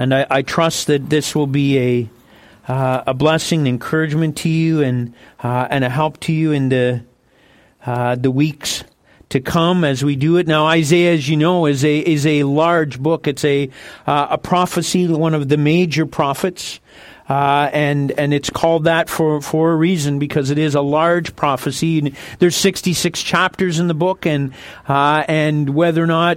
And I trust that this will be a blessing, encouragement to you, and a help to you in the weeks to come as we do it. Now, Isaiah, as you know, is a large book. It's a prophecy, one of the major prophets. And it's called that for a reason, because it is a large prophecy. There's 66 chapters in the book, and whether or not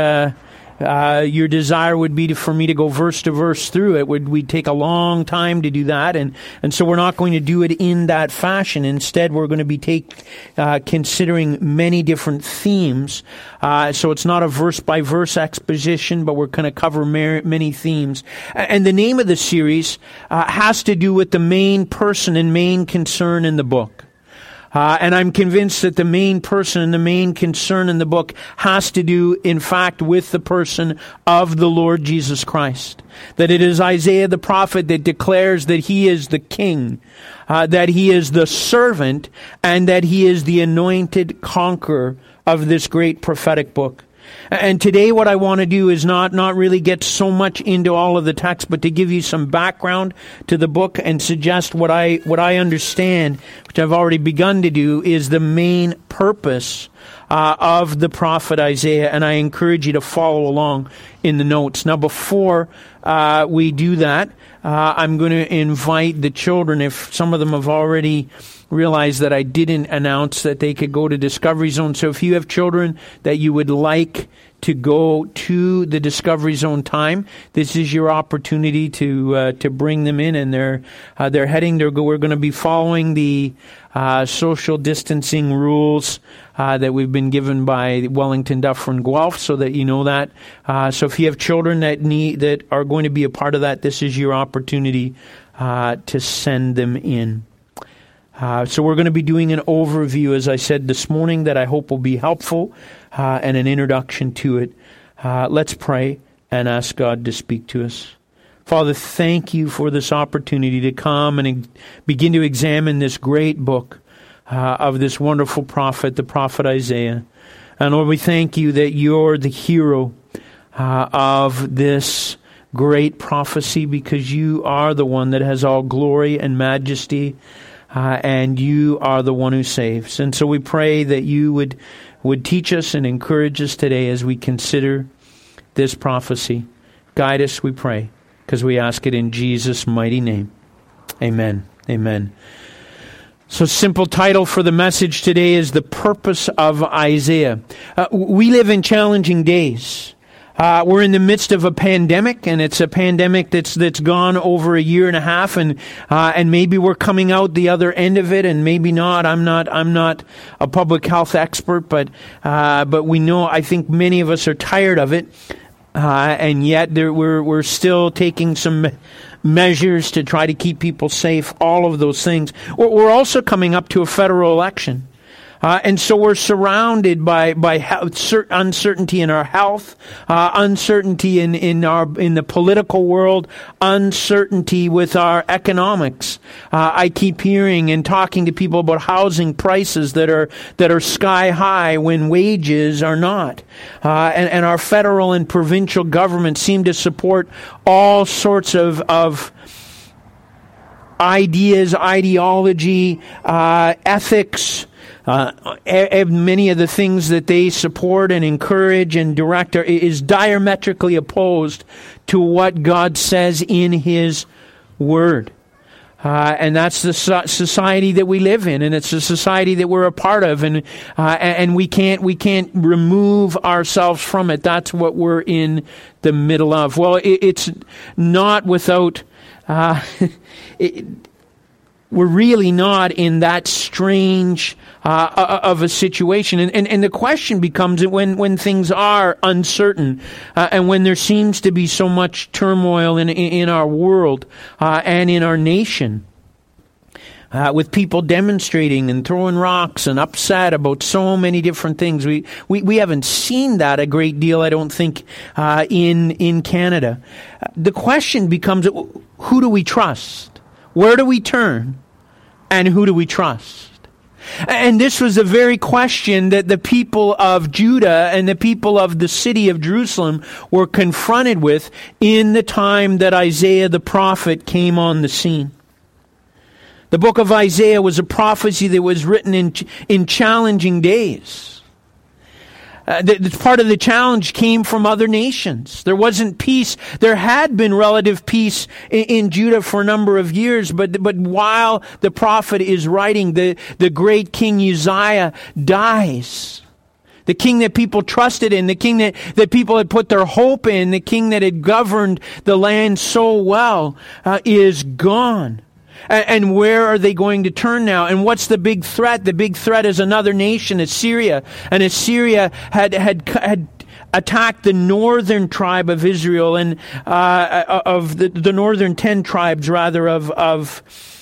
your desire would be for me to go verse to verse through it, we'd take a long time to do that, and so we're not going to do it in that fashion. Instead, we're going to be considering many different themes. So it's not a verse by verse exposition, but we're going to cover many themes. And the name of the series has to do with the main person and main concern in the book. And I'm convinced that the main person and the main concern in the book has to do, in fact, with the person of the Lord Jesus Christ. That it is Isaiah the prophet that declares that he is the king, that he is the servant, and that he is the anointed conqueror of this great prophetic book. And today what I want to do is not really get so much into all of the text, but to give you some background to the book and suggest what I understand, which I've already begun to do, is the main purpose of the prophet Isaiah. And I encourage you to follow along in the notes. Now, before we do that, I'm going to invite the children, if some of them have already realized that I didn't announce that they could go to Discovery Zone. So if you have children that you would like to go to the Discovery Zone time, this is your opportunity to bring them in, and they're heading. We're going to be following the social distancing rules that we've been given by Wellington, Dufferin, Guelph, so that you know that. So if you have children that are going to be a part of that, this is your opportunity to send them in. So we're going to be doing an overview, as I said this morning, that I hope will be helpful, and an introduction to it. Let's pray and ask God to speak to us. Father, thank you for this opportunity to come and begin to examine this great book of this wonderful prophet, the prophet Isaiah. And Lord, we thank you that you're the hero of this great prophecy, because you are the one that has all glory and majesty. And you are the one who saves. And so we pray that you would teach us and encourage us today as we consider this prophecy. Guide us, we pray, because we ask it in Jesus' mighty name. Amen. Amen. So, simple title for the message today is The Purpose of Isaiah. We live in challenging days. We're in the midst of a pandemic, and it's a pandemic that's gone over a year and a half, and maybe we're coming out the other end of it, and maybe not. I'm not a public health expert, but we know, I think many of us are tired of it, and yet we're still taking some measures to try to keep people safe. All of those things. We're also coming up to a federal election. And so we're surrounded by uncertainty in our health, uncertainty in the political world, uncertainty with our economics. I keep hearing and talking to people about housing prices that are sky high when wages are not. And our federal and provincial governments seem to support all sorts of ideas, ideology, ethics. Many of the things that they support and encourage and direct is diametrically opposed to what God says in His Word. And that's the society that we live in, and it's a society that we're a part of, and we can't remove ourselves from it. That's what we're in the middle of. Well, it's not without. We're really not in that strange of a situation. And the question becomes when things are uncertain and when there seems to be so much turmoil in our world and in our nation, with people demonstrating and throwing rocks and upset about so many different things. We haven't seen that a great deal, I don't think, in Canada. The question becomes, who do we trust? Where do we turn? And who do we trust? And this was the very question that the people of Judah and the people of the city of Jerusalem were confronted with in the time that Isaiah the prophet came on the scene. The book of Isaiah was a prophecy that was written in challenging days. Part of the challenge came from other nations. There wasn't peace. There had been relative peace in Judah for a number of years, but while the prophet is writing, the great King Uzziah dies. The king that people trusted in, the king that people had put their hope in, the king that had governed the land so well, is gone. And where are they going to turn now? And what's the big threat? The big threat is another nation, Assyria. And Assyria had attacked the northern tribe of Israel and of the northern 10 tribes rather of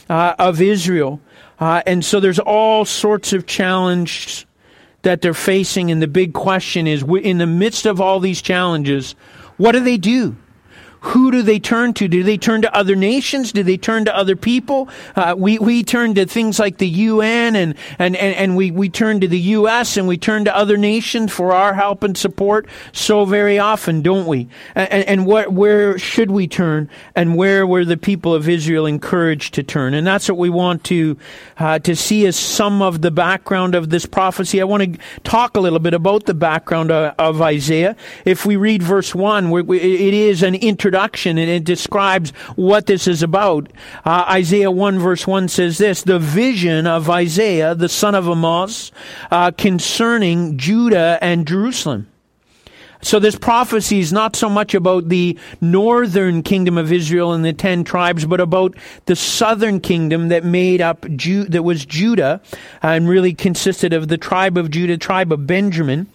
Israel. And so there's all sorts of challenges that they're facing. And the big question is, in the midst of all these challenges, what do they do? Who do they turn to? Do they turn to other nations? Do they turn to other people? We turn to things like the UN and we turn to the U.S. and we turn to other nations for our help and support so very often, don't we? And where should we turn? And where were the people of Israel encouraged to turn? And that's what we want to see as some of the background of this prophecy. I want to talk a little bit about the background of Isaiah. If we read verse 1, it is an introduction. And it describes what this is about. Isaiah 1 verse 1 says this: the vision of Isaiah, the son of Amoz, concerning Judah and Jerusalem. So this prophecy is not so much about the northern kingdom of Israel and the 10 tribes, but about the southern kingdom that made up that was Judah, and really consisted of the tribe of Judah, tribe of Benjamin,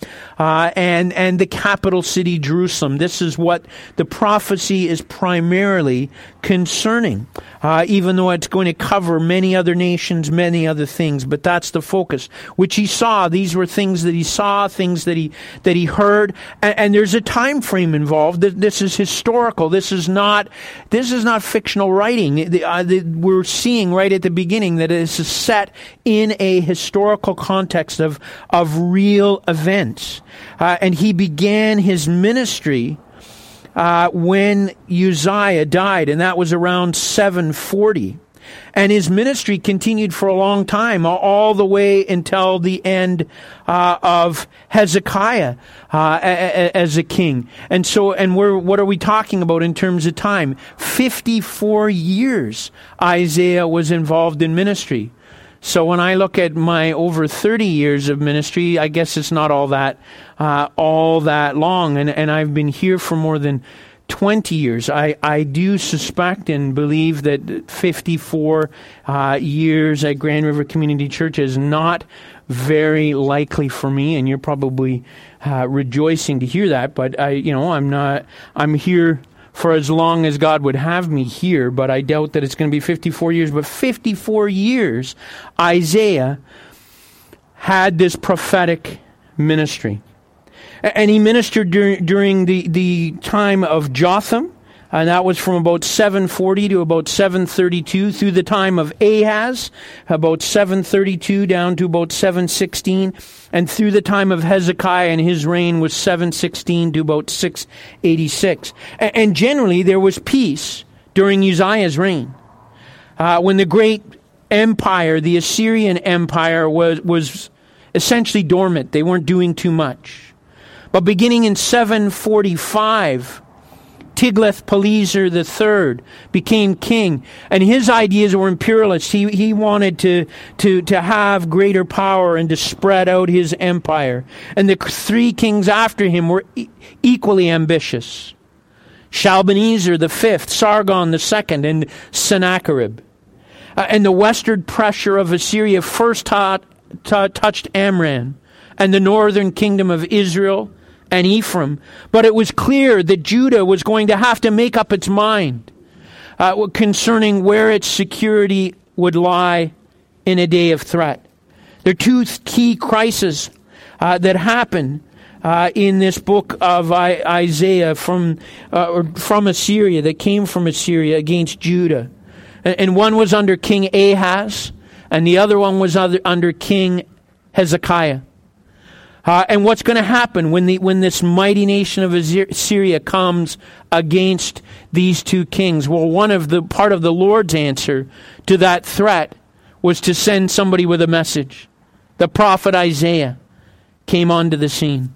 and the capital city Jerusalem. This is what the prophecy is primarily concerning, even though it's going to cover many other nations, many other things. But that's the focus, which he saw. These were things that he saw, things that he heard. And there's a time frame involved. This is historical. This is not fictional writing. We're seeing right at the beginning that this is set in a historical context of real events. And he began his ministry when Uzziah died, and that was around 740. And his ministry continued for a long time, all the way until the end of Hezekiah as a king. And so, what are we talking about in terms of time? 54 years Isaiah was involved in ministry. So when I look at my over 30 years of ministry, I guess it's not all that long. And I've been here for more than 20 years. I do suspect and believe that 54 years at Grand River Community Church is not very likely for me, and you're probably rejoicing to hear that. But I'm here for as long as God would have me here, but I doubt that it's going to be 54 years. But 54 years, Isaiah had this prophetic ministry. And he ministered during the time of Jotham, and that was from about 740 to about 732, through the time of Ahaz, about 732 down to about 716, and through the time of Hezekiah, and his reign was 716 to about 686. And generally there was peace during Uzziah's reign. When the great empire, the Assyrian Empire, was essentially dormant. They weren't doing too much. But beginning in 745, Tiglath-Pileser III became king, and his ideas were imperialist. He wanted to have greater power and to spread out his empire. And the 3 kings after him were equally ambitious: Shalmaneser V, Sargon II, and Sennacherib. And the westward pressure of Assyria first touched Amram and the northern kingdom of Israel and Ephraim, but it was clear that Judah was going to have to make up its mind concerning where its security would lie in a day of threat. There are 2 key crises that happen in this book of Isaiah from Assyria, that came from Assyria against Judah. And one was under King Ahaz, and the other one was under King Hezekiah. And what's going to happen when this mighty nation of Assyria comes against these two kings? Well, part of the Lord's answer to that threat was to send somebody with a message. The prophet Isaiah came onto the scene.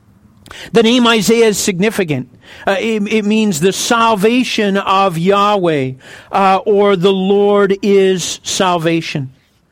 The name Isaiah is significant. It means the salvation of Yahweh, or the Lord is salvation.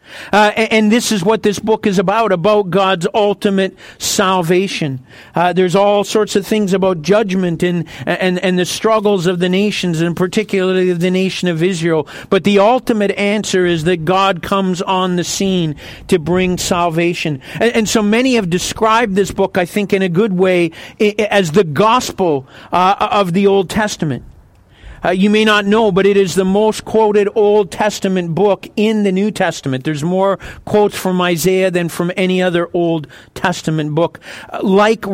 And this is what this book is about God's ultimate salvation. There's all sorts of things about judgment and the struggles of the nations, and particularly the nation of Israel. But the ultimate answer is that God comes on the scene to bring salvation. And so many have described this book, I think, in a good way, as the gospel of the Old Testament. You may not know, but it is the most quoted Old Testament book in the New Testament. There's more quotes from Isaiah than from any other Old Testament book. It's like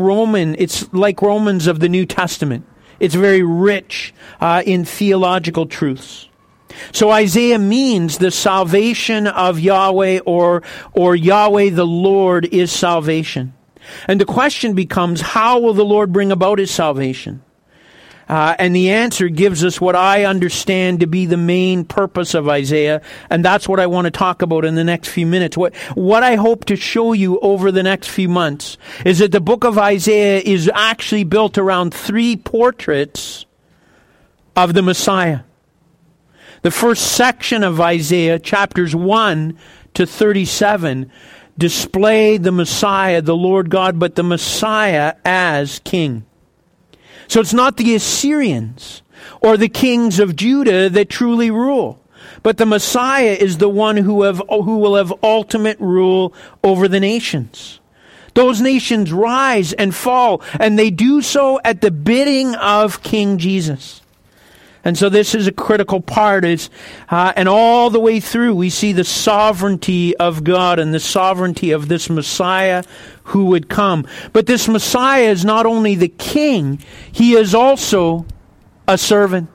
Romans of the New Testament. It's very rich in theological truths. So Isaiah means the salvation of Yahweh, or Yahweh the Lord is salvation. And the question becomes, how will the Lord bring about his salvation? And the answer gives us what I understand to be the main purpose of Isaiah, and that's what I want to talk about in the next few minutes. What I hope to show you over the next few months is that the book of Isaiah is actually built around three portraits of the Messiah. The first section of Isaiah, chapters 1 to 37, display the Messiah, the Lord God, but the Messiah as king. So it's not the Assyrians or the kings of Judah that truly rule, but the Messiah is the one who will have ultimate rule over the nations. Those nations rise and fall, and they do so at the bidding of King Jesus. And so this is a critical part. And all the way through, we see the sovereignty of God and the sovereignty of this Messiah who would come. But this Messiah is not only the king, he is also a servant.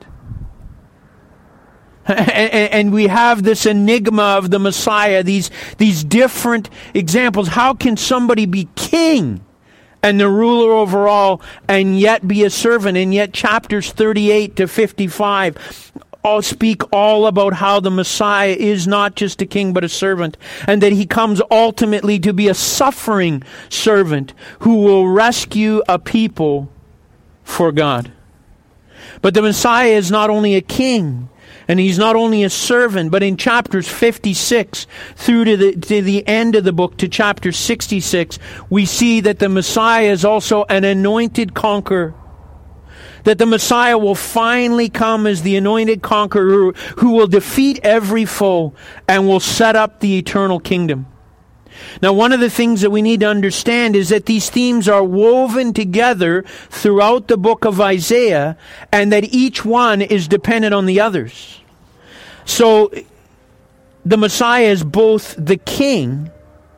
And we have this enigma of the Messiah, these different examples. How can somebody be king and the ruler over all, and yet be a servant? And yet chapters 38 to 55 all speak all about how the Messiah is not just a king but a servant, and that he comes ultimately to be a suffering servant who will rescue a people for God. But the Messiah is not only a king, and he's not only a servant, but in chapters 56 through to the end of the book, to chapter 66, we see that the Messiah is also an anointed conqueror. That the Messiah will finally come as the anointed conqueror who will defeat every foe and will set up the eternal kingdom. Now, one of the things that we need to understand is that these themes are woven together throughout the book of Isaiah, and that each one is dependent on the others. So, the Messiah is both the king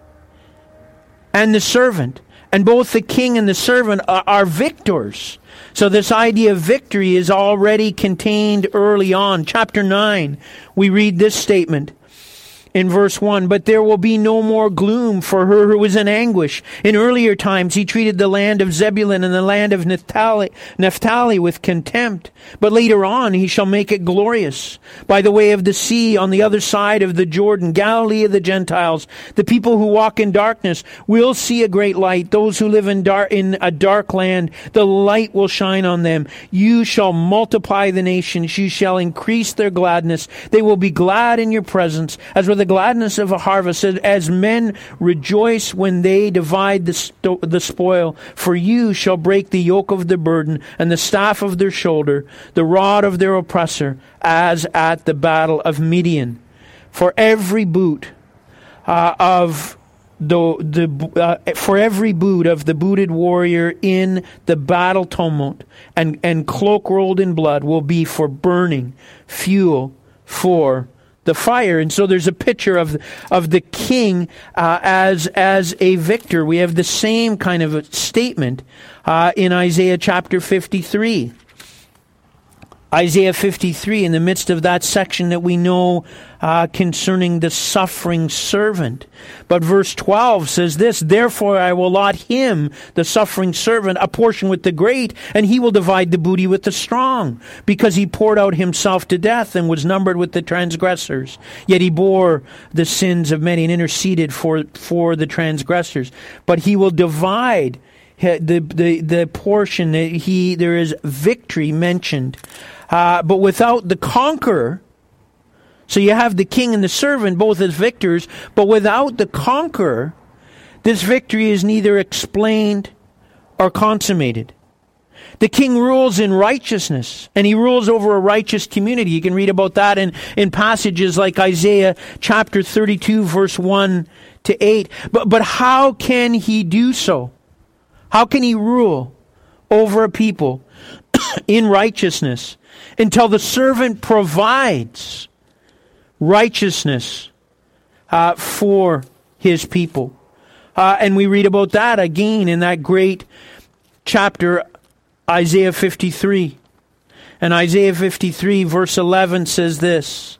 and the servant. And both the king and the servant are victors. So this idea of victory is already contained early on. Chapter 9, we read this statement in verse 1, "But there will be no more gloom for her who is in anguish. In earlier times he treated the land of Zebulun and the land of Naphtali with contempt. But later on he shall make it glorious. By the way of the sea on the other side of the Jordan, Galilee of the Gentiles, the people who walk in darkness will see a great light. Those who live in a dark land, the light will shine on them. You shall multiply the nations. You shall increase their gladness. They will be glad in your presence, as with the gladness of a harvest, as men rejoice when they divide the spoil. For you shall break the yoke of the burden and the staff of their shoulder, the rod of their oppressor, as at the battle of Midian. For every boot of the booted warrior in the battle tumult and cloak rolled in blood will be for burning fuel for the fire." And so there's a picture of the king as a victor. We have the same kind of a statement in Isaiah chapter 53. Isaiah 53, in the midst of that section that we know concerning the suffering servant. But verse 12 says this, therefore I will allot him, the suffering servant, a portion with the great, and he will divide the booty with the strong, because he poured out himself to death and was numbered with the transgressors. Yet he bore the sins of many and interceded for the transgressors. But he will divide the portion that there is victory mentioned. But without the conqueror, so you have the king and the servant both as victors, but without the conqueror, this victory is neither explained or consummated. The king rules in righteousness, and he rules over a righteous community. You can read about that in passages like Isaiah chapter 32, verse 1 to 8. But how can he do so? How can he rule over a people in righteousness until the servant provides righteousness for his people? And we read about that again in that great chapter, Isaiah 53. And Isaiah 53 verse 11 says this,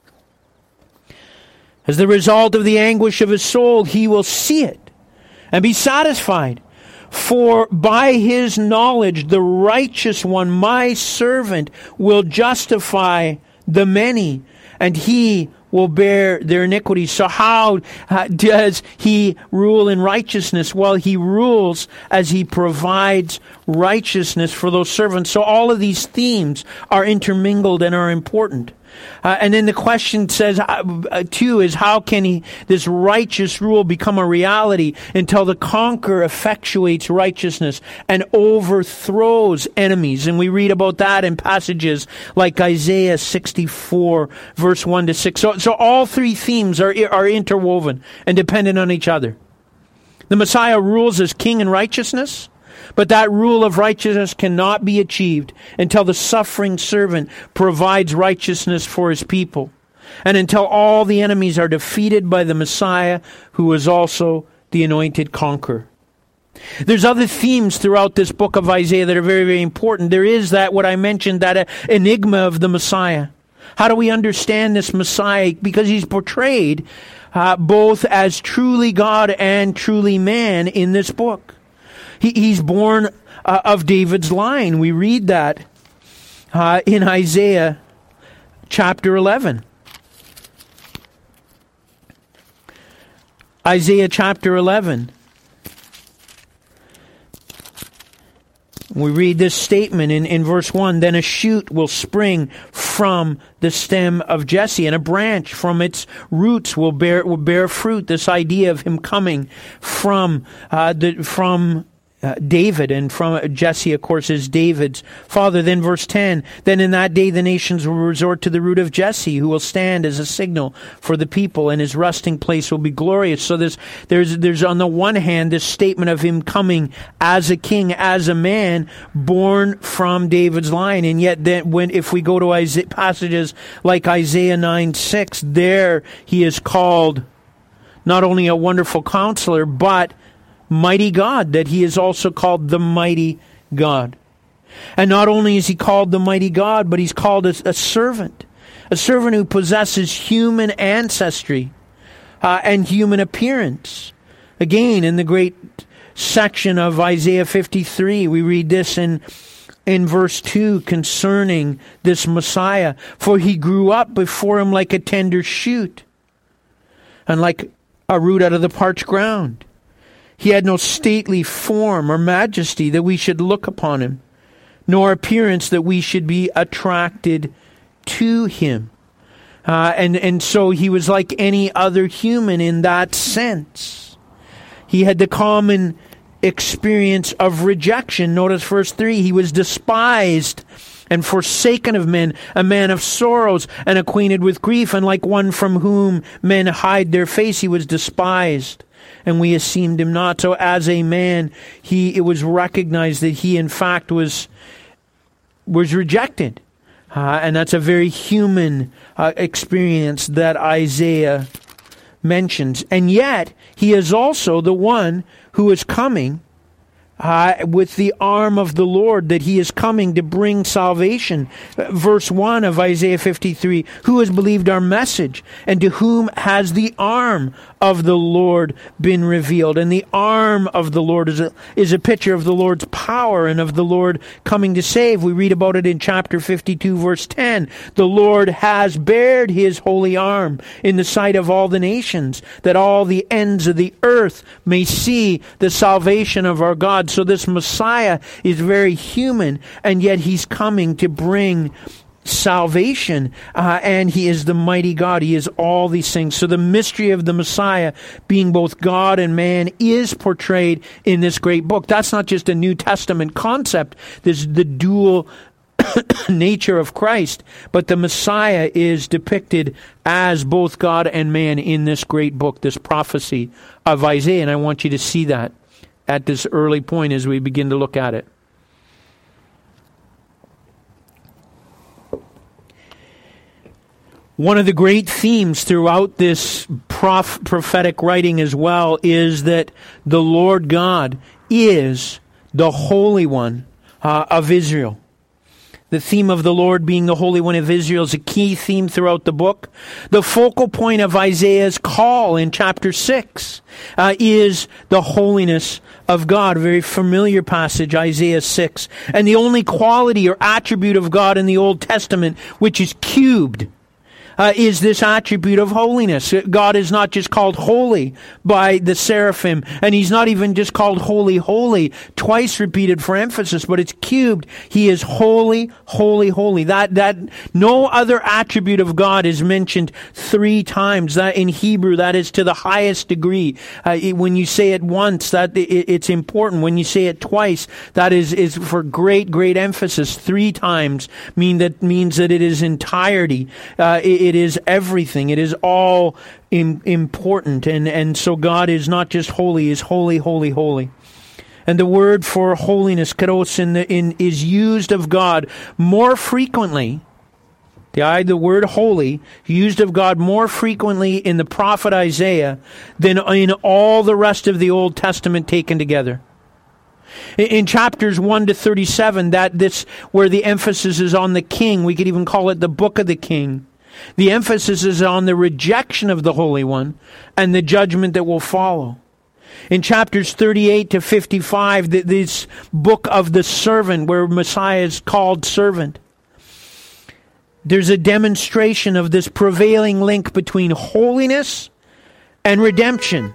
as the result of the anguish of his soul, he will see it and be satisfied. For by his knowledge, the righteous one, my servant, will justify the many, and he will bear their iniquities. So how does he rule in righteousness? Well, he rules as he provides righteousness for those servants. So all of these themes are intermingled and are important. And then the question says, too, is how can this righteous rule become a reality until the conqueror effectuates righteousness and overthrows enemies? And we read about that in passages like Isaiah 64, verse 1 to 6. So all three themes are interwoven and dependent on each other. The Messiah rules as king in righteousness, but that rule of righteousness cannot be achieved until the suffering servant provides righteousness for his people, and until all the enemies are defeated by the Messiah, who is also the anointed conqueror. There's other themes throughout this book of Isaiah that are very, very important. There is what I mentioned, that enigma of the Messiah. How do we understand this Messiah? Because he's portrayed both as truly God and truly man in this book. He's born of David's line. We read that in Isaiah chapter 11. Isaiah chapter 11. We read this statement in verse 1, then a shoot will spring from the stem of Jesse, and a branch from its roots will bear fruit. This idea of him coming from David, and from Jesse, of course, is David's father. Then verse 10, then in that day the nations will resort to the root of Jesse, who will stand as a signal for the people, and his resting place will be glorious. So there's on the one hand this statement of him coming as a king, as a man, born from David's line. And yet then if we go to passages like Isaiah 9:6, there he is called not only a wonderful counselor, but mighty God, that he is also called the mighty God. And not only is he called the mighty God, but he's called a servant who possesses human ancestry and human appearance. Again, in the great section of Isaiah 53, we read this in verse 2 concerning this Messiah. For he grew up before him like a tender shoot, and like a root out of the parched ground. He had no stately form or majesty that we should look upon him, nor appearance that we should be attracted to him. And so he was like any other human in that sense. He had the common experience of rejection. Notice verse 3, he was despised and forsaken of men, a man of sorrows and acquainted with grief, and like one from whom men hide their face, he was despised, and we esteemed him not. So as a man, it was recognized that he in fact was rejected. And that's a very human experience that Isaiah mentions. And yet, he is also the one who is coming with the arm of the Lord, that he is coming to bring salvation. Verse 1 of Isaiah 53, who has believed our message, and to whom has the arm of the Lord been revealed? And the arm of the Lord is a picture of the Lord's power and of the Lord coming to save. We read about it in chapter 52, verse 10. The Lord has bared his holy arm in the sight of all the nations, that all the ends of the earth may see the salvation of our God. So this Messiah is very human, and yet he's coming to bring salvation, and he is the mighty God. He is all these things. So the mystery of the Messiah, being both God and man, is portrayed in this great book. That's not just a New Testament concept. This is the dual nature of Christ, but the Messiah is depicted as both God and man in this great book, this prophecy of Isaiah, and I want you to see that at this early point as we begin to look at it. One of the great themes throughout this prophetic writing as well is that the Lord God is the Holy One of Israel. The theme of the Lord being the Holy One of Israel is a key theme throughout the book. The focal point of Isaiah's call in chapter 6 is the holiness of God. A very familiar passage, Isaiah 6. And the only quality or attribute of God in the Old Testament, which is cubed, is this attribute of holiness. God is not just called holy by the seraphim, and he's not even just called holy, holy, twice repeated for emphasis, but it's cubed. He is holy, holy, holy. That no other attribute of God is mentioned 3 times. That in Hebrew, that is to the highest degree. When you say it once, it's important. When you say it twice, that is for great, great emphasis. 3 times means that it is entirety. It is everything. It is all important. And so God is not just holy, is holy, holy, holy. And the word for holiness, kados, is used of God more frequently. The word holy, used of God more frequently in the prophet Isaiah than in all the rest of the Old Testament taken together. In chapters 1 to 37, where the emphasis is on the king, we could even call it the book of the king. The emphasis is on the rejection of the Holy One and the judgment that will follow. In chapters 38 to 55, this book of the servant, where Messiah is called servant, there's a demonstration of this prevailing link between holiness and redemption.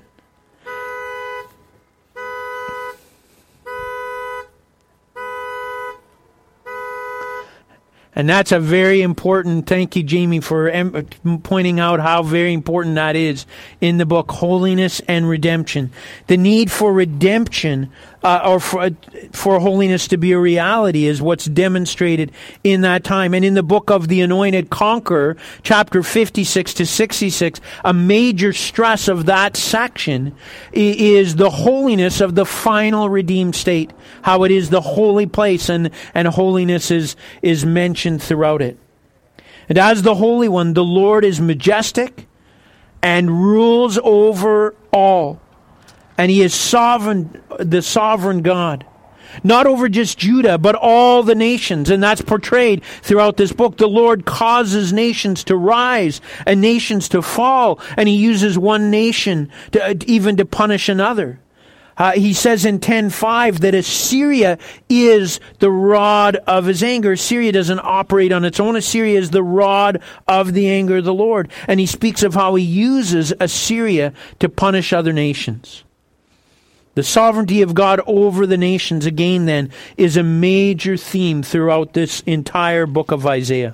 And that's a very important, thank you, Jamie, for pointing out how very important that is in the book, holiness and redemption. The need for redemption, or for holiness to be a reality, is what's demonstrated in that time. And in the book of the Anointed Conqueror, chapter 56 to 66, a major stress of that section is the holiness of the final redeemed state, how it is the holy place, and holiness is mentioned throughout it. And as the Holy One, the Lord is majestic and rules over all. And he is sovereign, the sovereign God. Not over just Judah, but all the nations. And that's portrayed throughout this book. The Lord causes nations to rise and nations to fall. And he uses one nation even to punish another. He says in 10:5 that Assyria is the rod of his anger. Assyria doesn't operate on its own. Assyria is the rod of the anger of the Lord. And he speaks of how he uses Assyria to punish other nations. The sovereignty of God over the nations, again then, is a major theme throughout this entire book of Isaiah.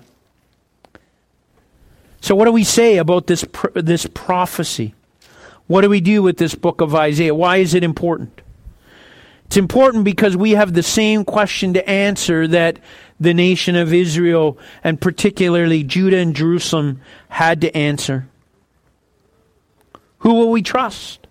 So what do we say about this prophecy? What do we do with this book of Isaiah? Why is it important? It's important because we have the same question to answer that the nation of Israel, and particularly Judah and Jerusalem, had to answer. Who will we trust?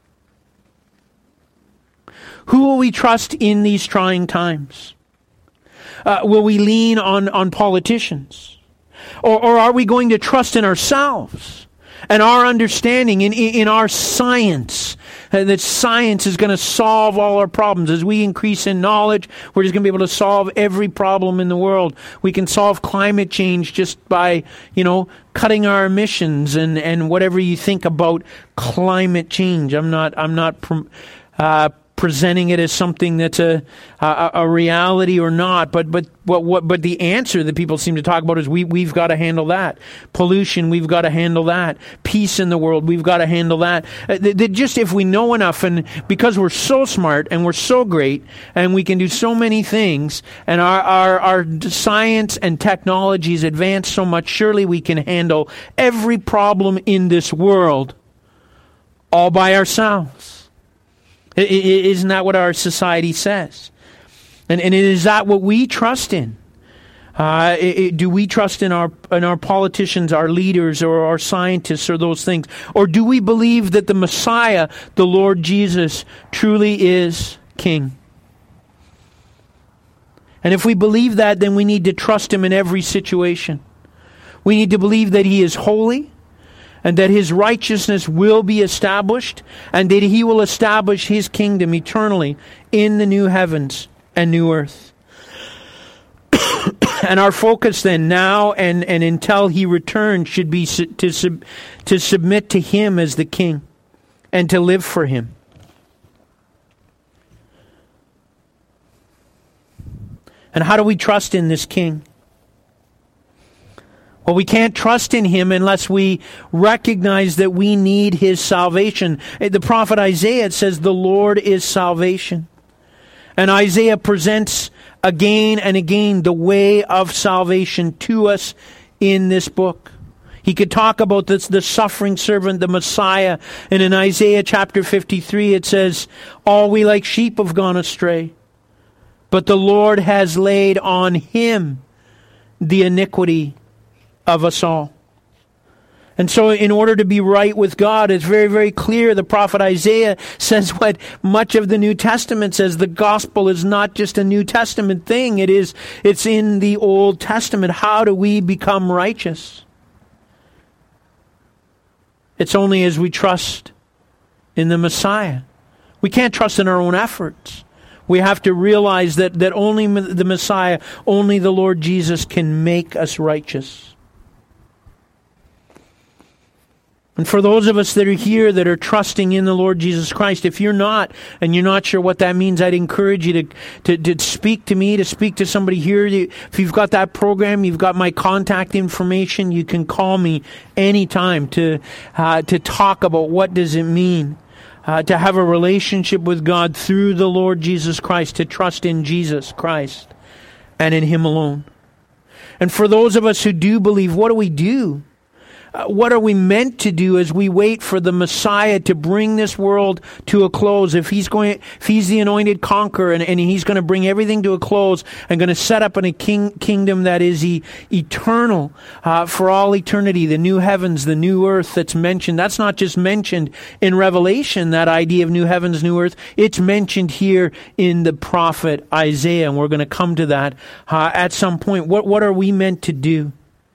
Who will we trust in these trying times? Will we lean on politicians? Or are we going to trust in ourselves? and our understanding in our science, that science is going to solve all our problems. As we increase in knowledge, we're just going to be able to solve every problem in the world. We can solve climate change just by, cutting our emissions and whatever you think about climate change. I'm not presenting it as something that's a reality or not, but the answer that people seem to talk about is we've got to handle that. Pollution, we've got to handle that. Peace in the world, we've got to handle that. Just if we know enough, and because we're so smart and we're so great and we can do so many things, and our science and technologies advance so much, surely we can handle every problem in this world all by ourselves. Isn't that what our society says? And is that what we trust in? Do we trust in our politicians, our leaders, or our scientists, or those things? Or do we believe that the Messiah, the Lord Jesus, truly is King? And if we believe that, then we need to trust Him in every situation. We need to believe that He is holy, and that His righteousness will be established, and that He will establish His kingdom eternally in the new heavens and new earth. And our focus then, now and until He returns, should be to submit to Him as the King and to live for Him. And how do we trust in this King? Well, we can't trust in Him unless we recognize that we need His salvation. The prophet Isaiah says, the Lord is salvation. And Isaiah presents again and again the way of salvation to us in this book. He could talk about this, the suffering servant, the Messiah. And in Isaiah chapter 53, it says, all we like sheep have gone astray, but the Lord has laid on Him the iniquity of us all. And so in order to be right with God, it's very, very clear. The prophet Isaiah says what much of the New Testament says. The gospel is not just a New Testament thing. It's in the Old Testament. How do we become righteous? It's only as we trust in the Messiah. We can't trust in our own efforts. We have to realize that only the Messiah, only the Lord Jesus can make us righteous. And for those of us that are here that are trusting in the Lord Jesus Christ, if you're not, and you're not sure what that means, I'd encourage you to speak to me, to speak to somebody here. If you've got that program, you've got my contact information, you can call me anytime to talk about what does it mean to have a relationship with God through the Lord Jesus Christ, to trust in Jesus Christ and in Him alone. And for those of us who do believe, what do we do? What are we meant to do as we wait for the Messiah to bring this world to a close? If He's the anointed conqueror and He's going to bring everything to a close and going to set up in a kingdom that is eternal for all eternity, the new heavens, the new earth that's mentioned. That's not just mentioned in Revelation, that idea of new heavens, new earth. It's mentioned here in the prophet Isaiah, and we're going to come to that at some point. What are we meant to do?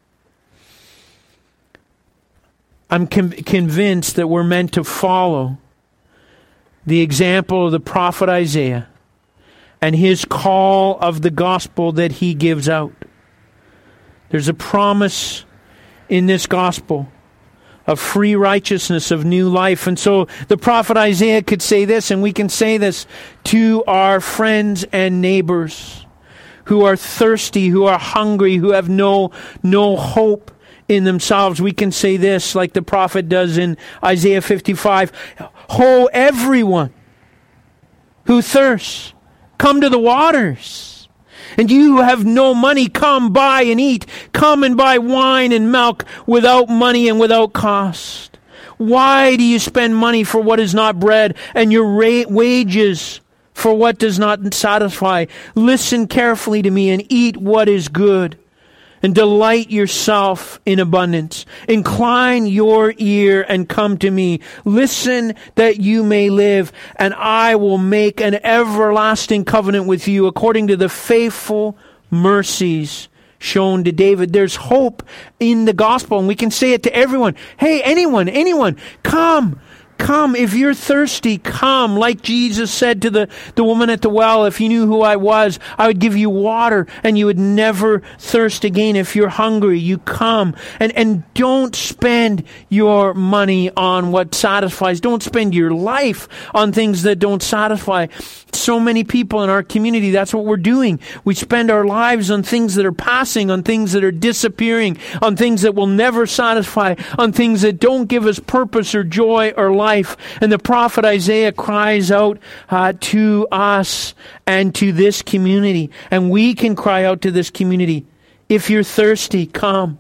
I'm convinced that we're meant to follow the example of the prophet Isaiah and his call of the gospel that he gives out. There's a promise in this gospel of free righteousness, of new life. And so the prophet Isaiah could say this, and we can say this to our friends and neighbors who are thirsty, who are hungry, who have no hope in themselves. We can say this like the prophet does in Isaiah 55. Ho, everyone who thirsts, come to the waters. And you who have no money, come buy and eat. Come and buy wine and milk without money and without cost. Why do you spend money for what is not bread, and your wages for what does not satisfy? Listen carefully to me and eat what is good, and delight yourself in abundance. Incline your ear and come to me. Listen that you may live, and I will make an everlasting covenant with you according to the faithful mercies shown to David. There's hope in the gospel, and we can say it to everyone. Hey, anyone, come. Come, if you're thirsty, come. Like Jesus said to the woman at the well, if you knew who I was, I would give you water and you would never thirst again. If you're hungry, you come. And don't spend your money on what satisfies. Don't spend your life on things that don't satisfy. So many people in our community, that's what we're doing. We spend our lives on things that are passing, on things that are disappearing, on things that will never satisfy, on things that don't give us purpose or joy or life. And the prophet Isaiah cries out to us and to this community. And we can cry out to this community. If you're thirsty, come.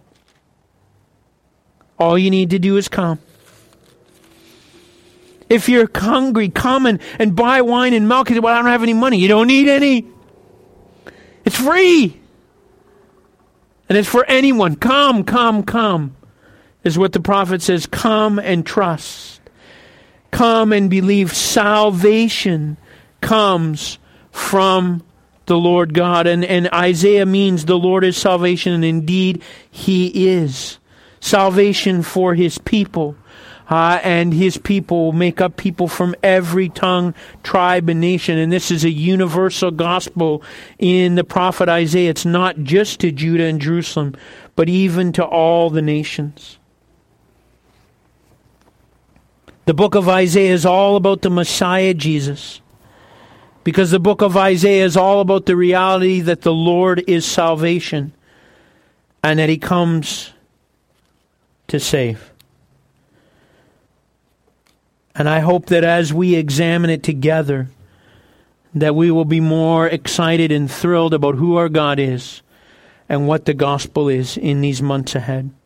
All you need to do is come. If you're hungry, come and buy wine and milk. Well, I don't have any money. You don't need any. It's free. And it's for anyone. Come, is what the prophet says. Come and trust. Come and believe. Salvation comes from the Lord God. And Isaiah means the Lord is salvation, and indeed He is. Salvation for His people. And His people will make up people from every tongue, tribe, and nation. And this is a universal gospel in the prophet Isaiah. It's not just to Judah and Jerusalem, but even to all the nations. The book of Isaiah is all about the Messiah, Jesus. Because the book of Isaiah is all about the reality that the Lord is salvation and that He comes to save. And I hope that as we examine it together, that we will be more excited and thrilled about who our God is and what the gospel is in these months ahead.